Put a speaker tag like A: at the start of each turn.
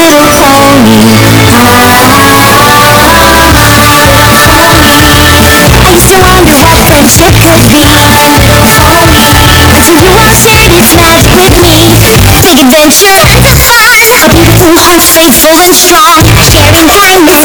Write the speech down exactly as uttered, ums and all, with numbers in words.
A: Used to wonder what friendship could be for me, until you walked in and smashed with me. Big adventure, fun, helping the ocean stay full and strong, sharing time with